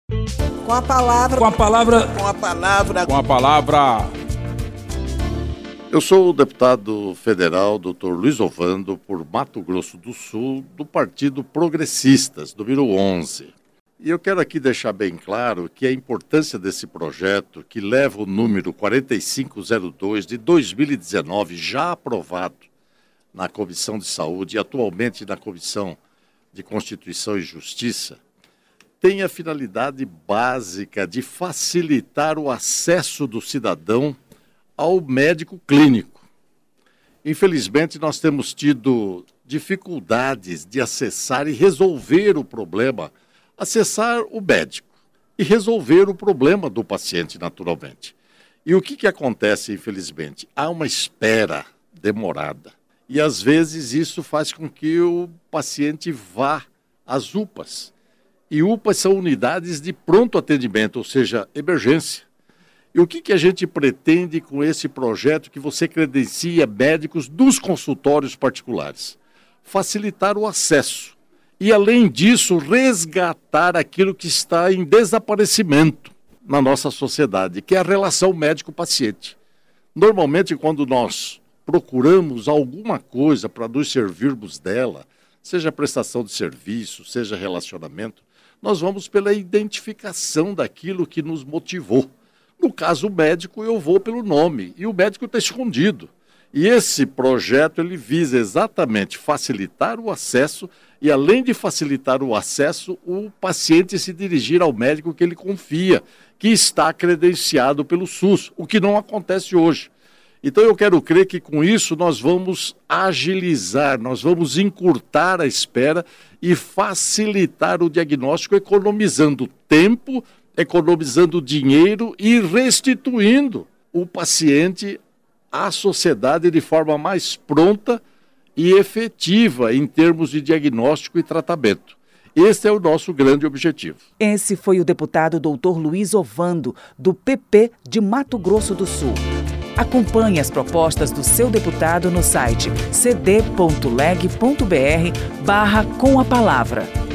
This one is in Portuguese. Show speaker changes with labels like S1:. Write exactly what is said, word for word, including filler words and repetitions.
S1: Com a palavra...
S2: Com a palavra...
S1: Com a palavra...
S2: Com a palavra...
S3: Eu sou o deputado federal doutor Luiz Ovando, por Mato Grosso do Sul, do Partido Progressistas, número onze. E eu quero aqui deixar bem claro que a importância desse projeto, que leva o número quarenta e cinco zero dois de dois mil e dezenove, já aprovado na Comissão de Saúde e atualmente na Comissão de Constituição e Justiça, tem a finalidade básica de facilitar o acesso do cidadão ao médico clínico. Infelizmente, nós temos tido dificuldades de acessar e resolver o problema, acessar o médico e resolver o problema do paciente, naturalmente. E o que, que acontece, infelizmente? Há uma espera demorada. E, às vezes, isso faz com que o paciente vá às U P As. E U P As são unidades de pronto atendimento, ou seja, emergência. E o que, que a gente pretende com esse projeto que você credencia médicos dos consultórios particulares? Facilitar o acesso. E, além disso, resgatar aquilo que está em desaparecimento na nossa sociedade, que é a relação médico-paciente. Normalmente, quando nós procuramos alguma coisa para nos servirmos dela, seja prestação de serviço, seja relacionamento, nós vamos pela identificação daquilo que nos motivou. No caso médico, eu vou pelo nome, e o médico está escondido. E esse projeto, ele visa exatamente facilitar o acesso, e além de facilitar o acesso, o paciente se dirigir ao médico que ele confia, que está credenciado pelo SUS, o que não acontece hoje. Então eu quero crer que com isso nós vamos agilizar, nós vamos encurtar a espera e facilitar o diagnóstico, economizando tempo, economizando dinheiro e restituindo o paciente à sociedade de forma mais pronta e efetiva em termos de diagnóstico e tratamento. Esse é o nosso grande objetivo.
S4: Esse foi o deputado doutor Luiz Ovando, do P P de Mato Grosso do Sul. Acompanhe as propostas do seu deputado no site c d ponto leg ponto b r barra com a palavra.